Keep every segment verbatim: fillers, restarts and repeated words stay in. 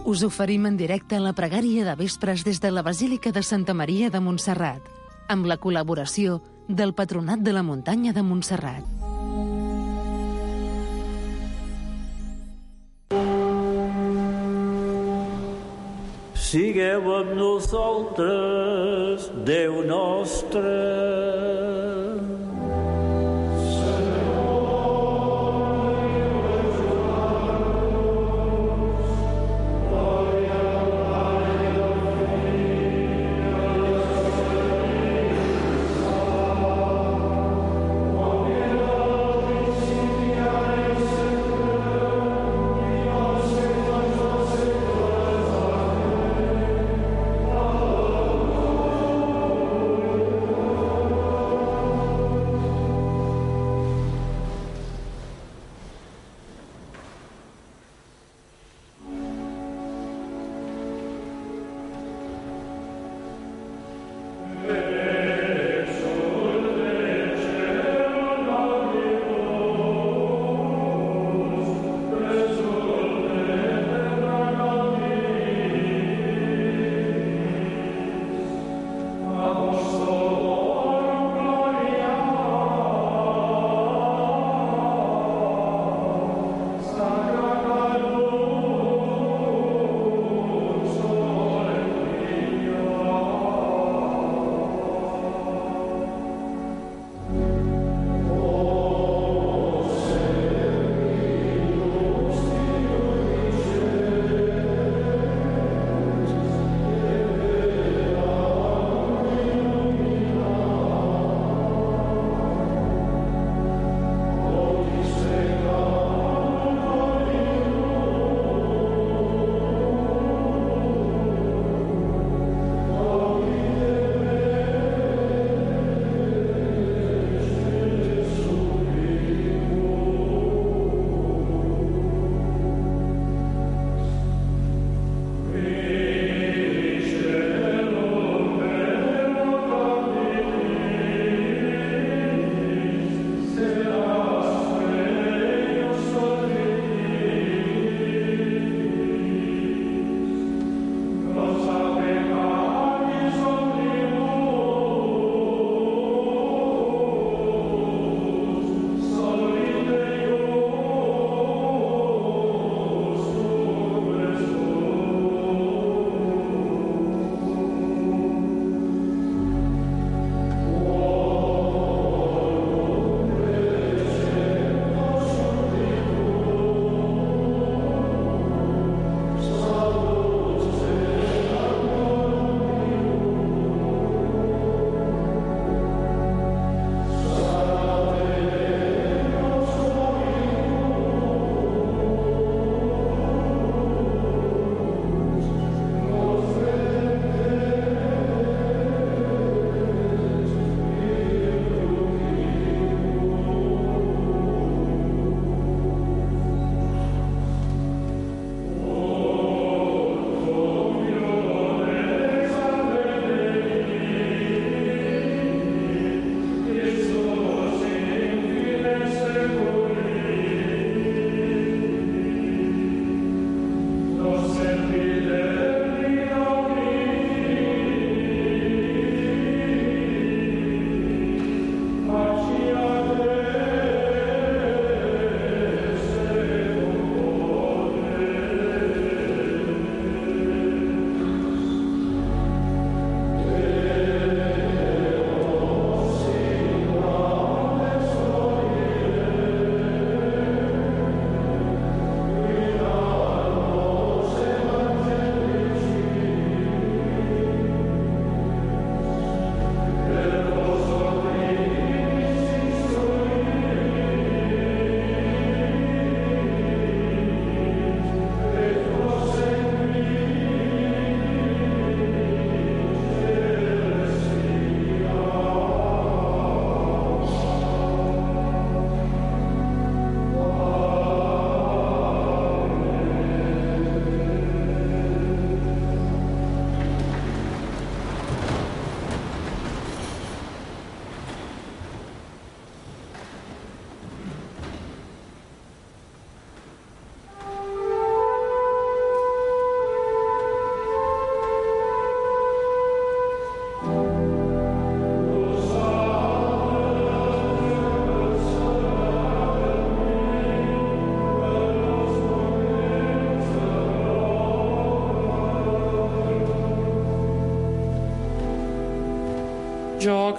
Us oferim en directe la pregària de vespres des de la Basílica de Santa Maria de Montserrat, amb la col·laboració del Patronat de la Muntanya de Montserrat. Sigueu amb nosaltres, Déu nostre.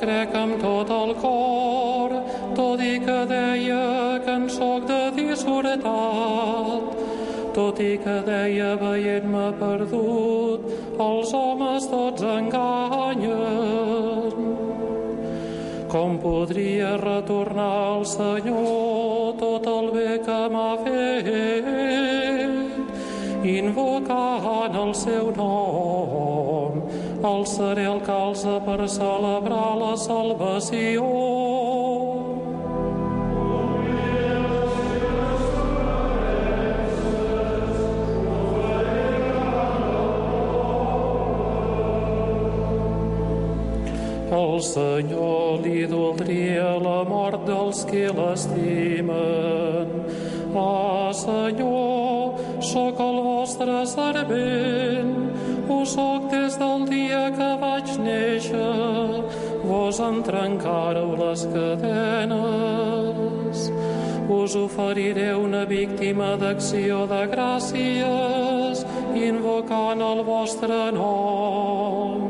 crec amb tot el cor, tot i que deia que en soc de dissortat. Tot i que deia veient-me perdut, els homes tots enganyen. Com podria retornar al Senyor tot el bé que m'ha fet? Invocant el seu nom, alçaré el calze per celebrar la salvació. El Senyor li doldria la mort dels que l'estimen. Ah, Senyor, sóc el vostre servent, ho sóc des del dia que vaig néixer. Vos en trencàreu les cadenes. Us oferiré una víctima d'acció de gràcies, invocant el vostre nom.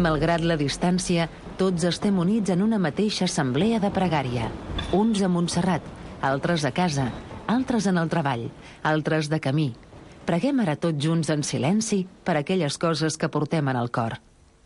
Malgrat la distància, tots estem units en una mateixa assemblea de pregària. Uns a Montserrat, altres a casa, altres en el treball, altres de camí. Preguem ara tots junts en silenci per aquelles coses que portem en el cor.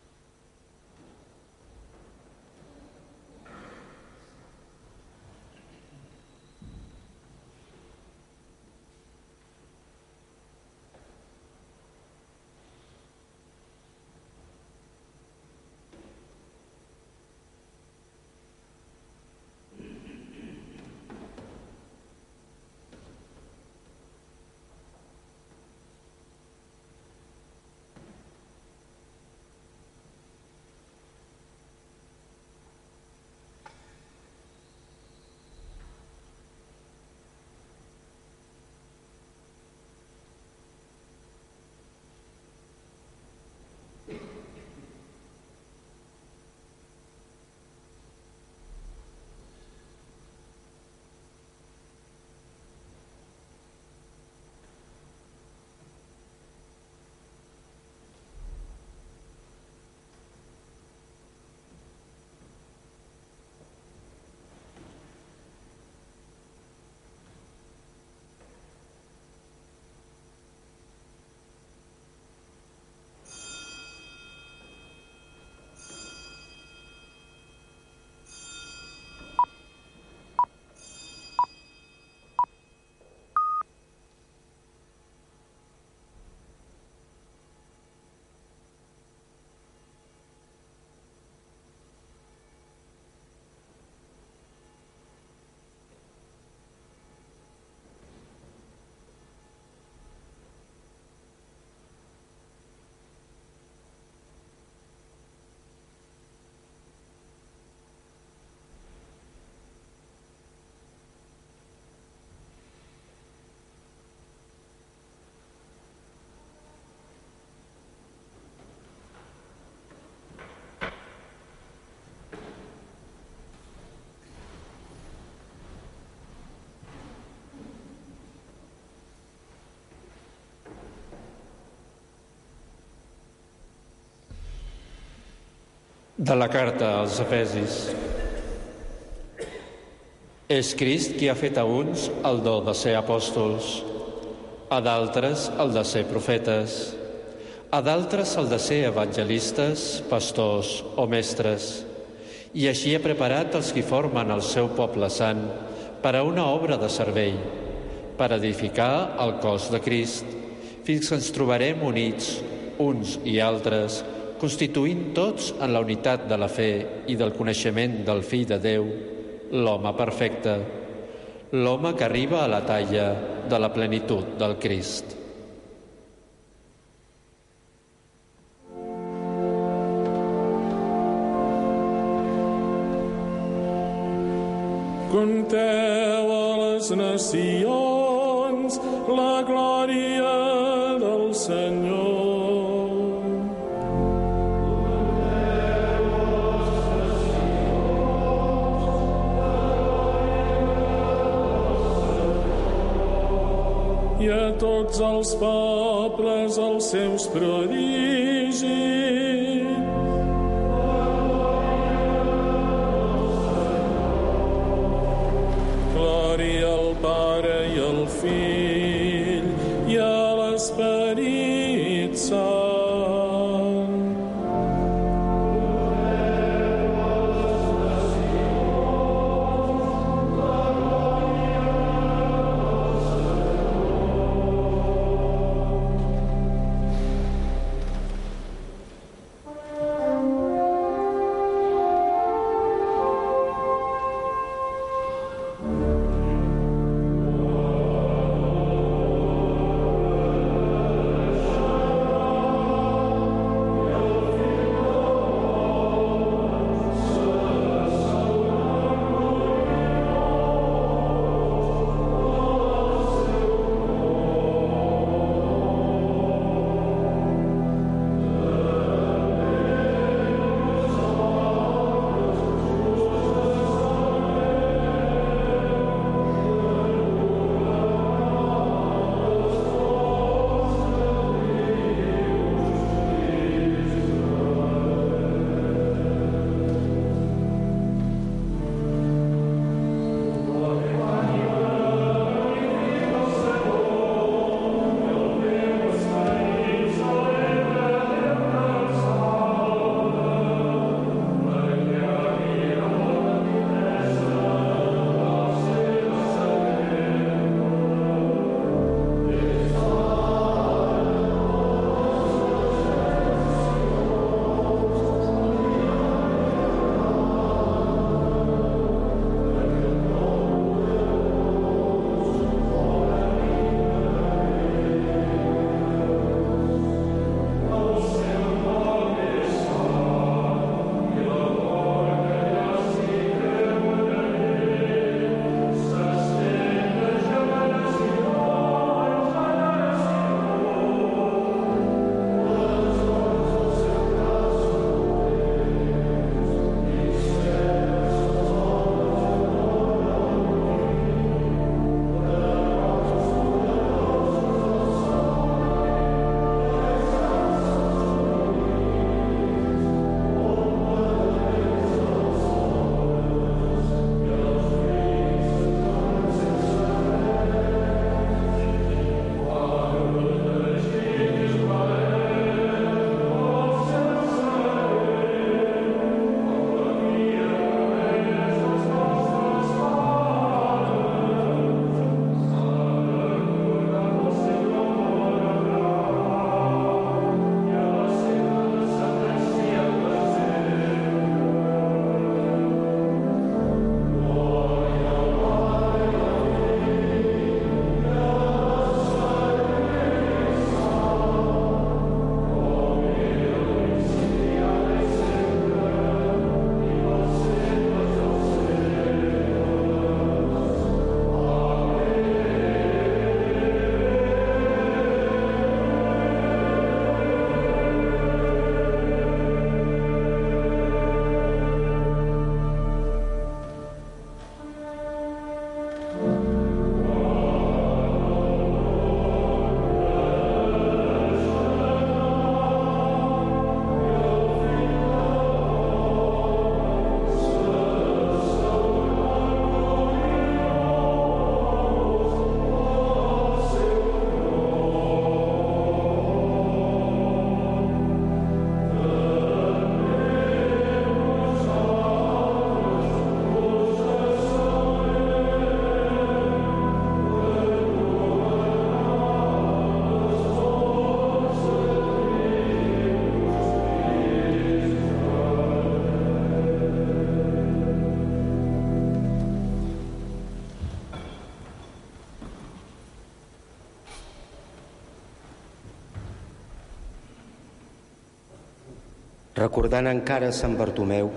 De la carta als Efesis. És Crist qui ha fet a uns el do de ser apòstols, a d'altres el de ser profetes, a d'altres el de ser evangelistes, pastors o mestres, i així ha preparat els qui formen el seu poble sant per a una obra de servei, per edificar el cos de Crist, fins que ens trobarem units, uns i altres, constituint tots en la unitat de la fe i del coneixement del Fill de Déu, l'home perfecte, l'home que arriba a la talla de la plenitud del Crist. Conteu a les nacions la glòria del Senyor. I a tots els pobles els seus prodigis. Glòria al Pare i al Fill i a l'Esperit Sant. Recordant encara Sant Bartomeu,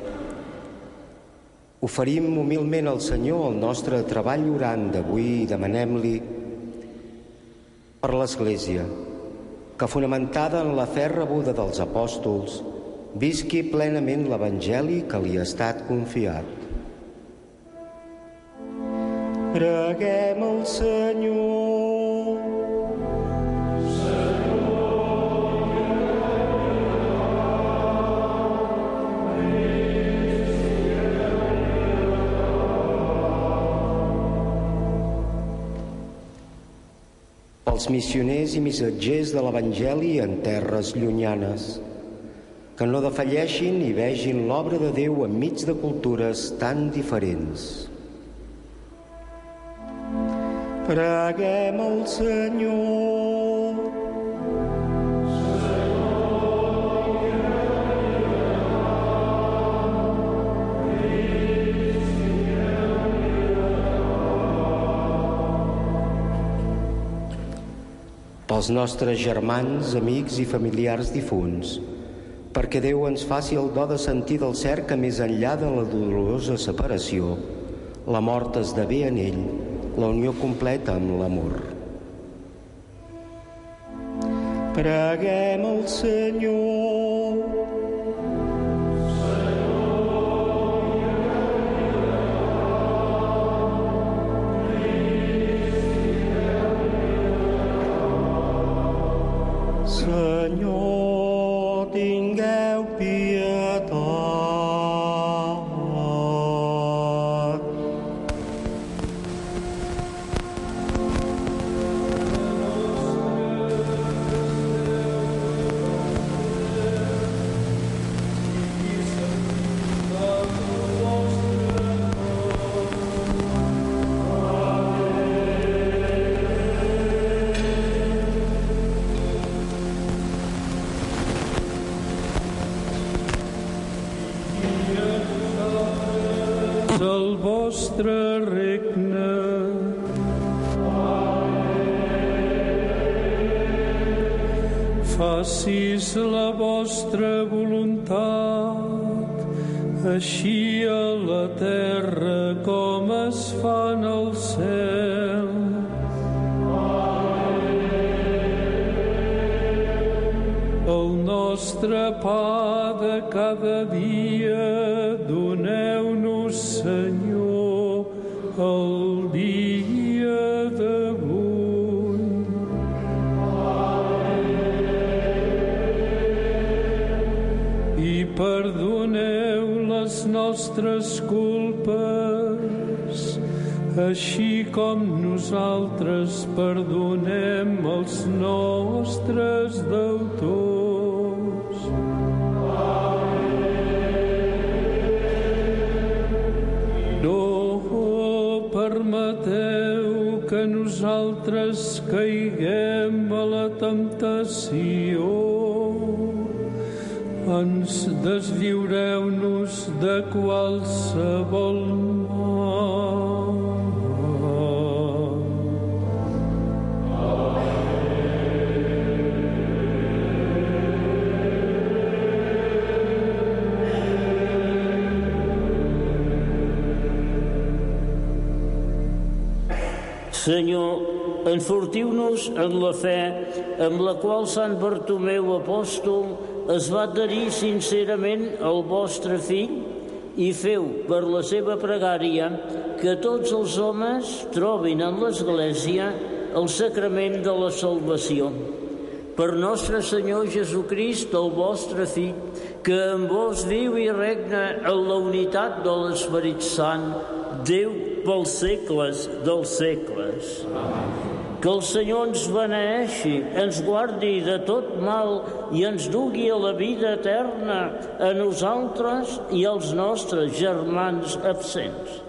oferim humilment al Senyor el nostre treball orant d'avui i demanem-li per l'Església, que fonamentada en la fe rebuda dels apòstols, visqui plenament l'Evangeli que li ha estat confiat. Preguem al Senyor. Pels missioners i missatgers de l'Evangeli en terres llunyanes, que no defalleixin i vegin l'obra de Déu enmig de cultures tan diferents. Preguem al Senyor. Pels nostres germans, amics i familiars difunts, perquè Déu ens faci el do de sentir del cert que més enllà de la dolorosa separació, la mort esdevé en ell la unió completa amb l'amor. Preguem al Senyor. Senyor, tingueu pietat. El vostre regne. Facis la vostra voluntat, així a la terra com es fa en el cel. El nostre pa de cada dia doneu-nos, Senyor, el dia d'avui. I perdoneu les nostres culpes, així com nosaltres perdonem els nostres deutors. Permeteu que nosaltres caiguem a la temptació. Ens deslliureu-nos de qualsevol mal. Senyor, enfortiu-nos en la fe amb la qual Sant Bartomeu apòstol es va adherir sincerament al vostre fill i feu per la seva pregària que tots els homes trobin en l'Església el sacrament de la salvació. Per nostre Senyor Jesucrist, el vostre fill, que amb vos viu i regna en la unitat de l'Esperit Sant, Déu pels segles dels segles. Amén. Que el Senyor ens beneeixi, ens guardi de tot mal i ens dugui a la vida eterna a nosaltres i als nostres germans absents.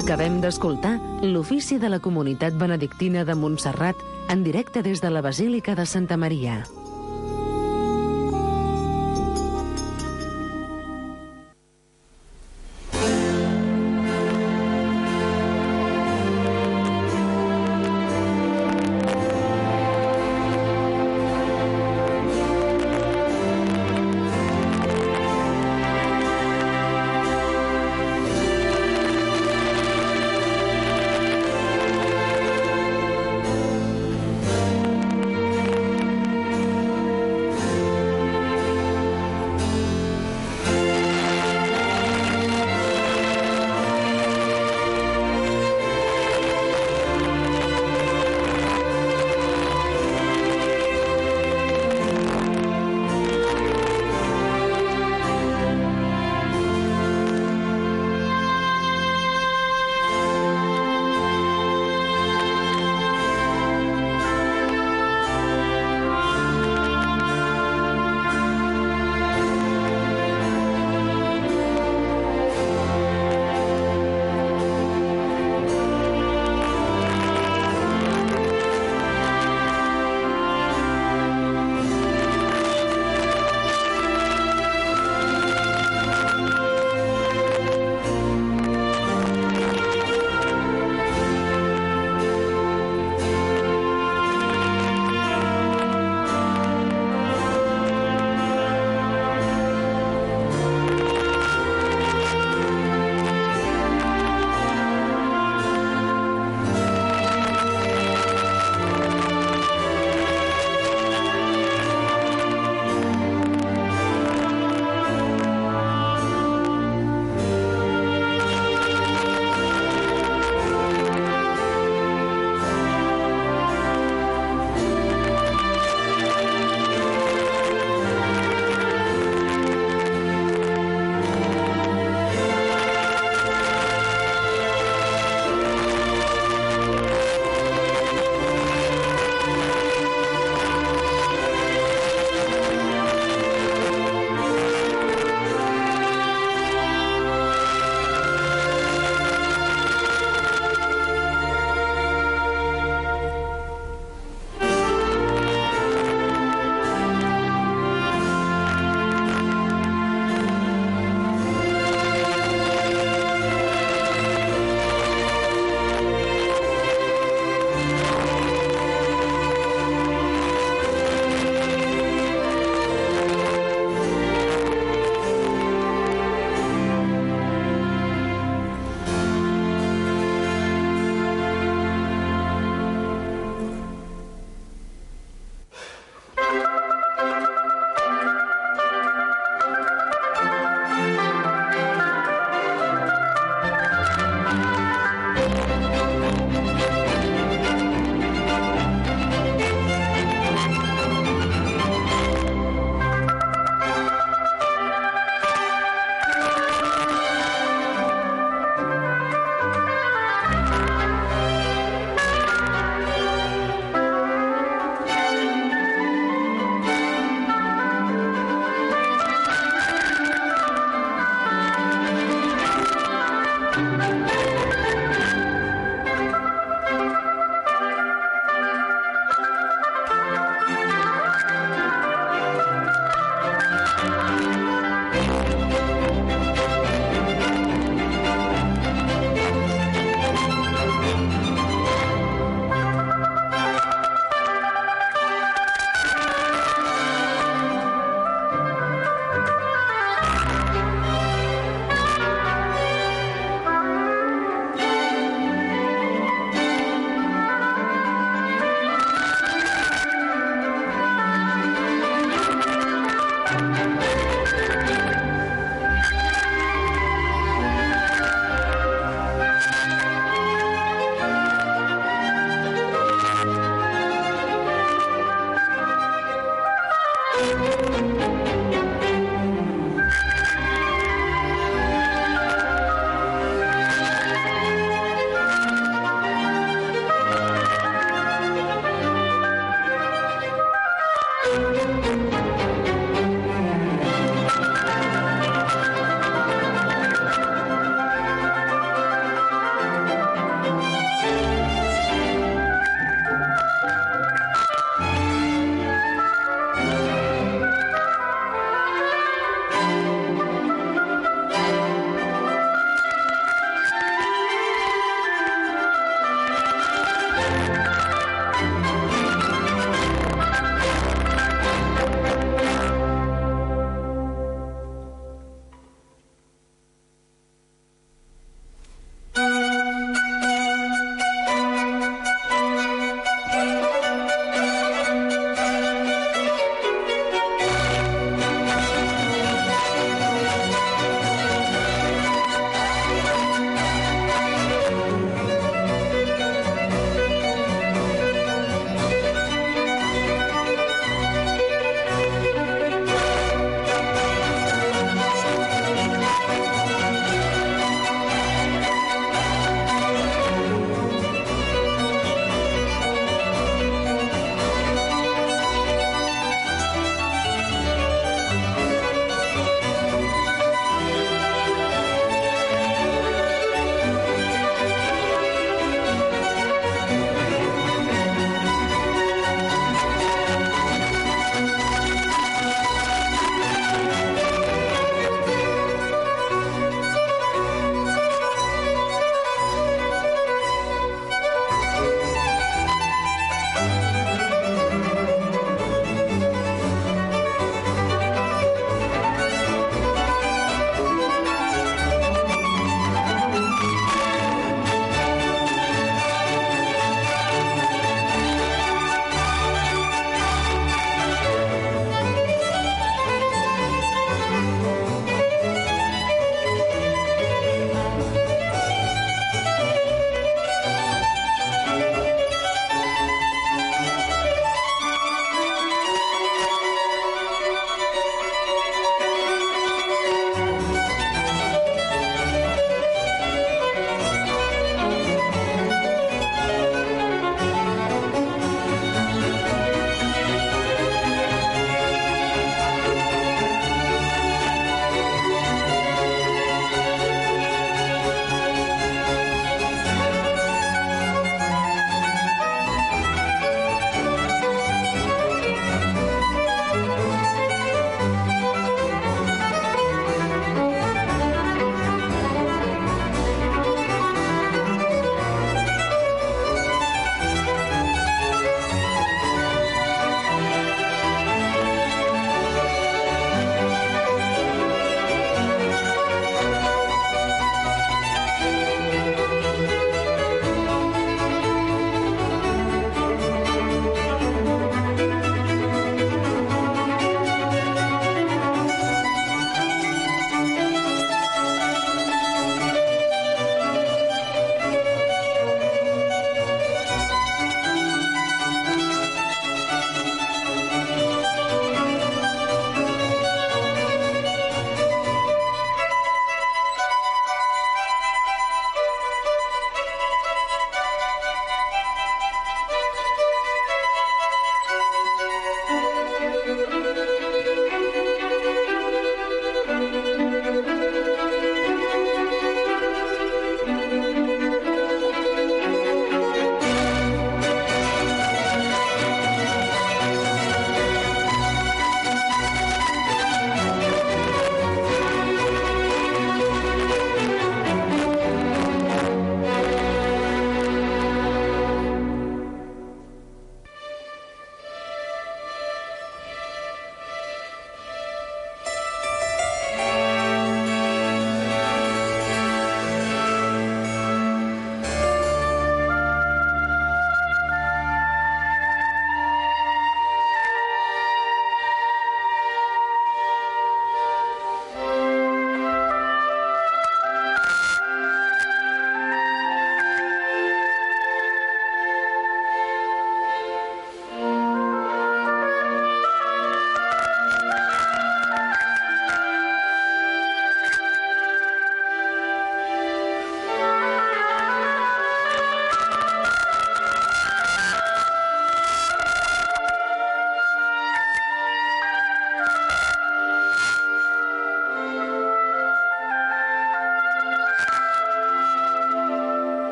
Acabem d'escoltar l'ofici de la comunitat benedictina de Montserrat en directe des de la Basílica de Santa Maria.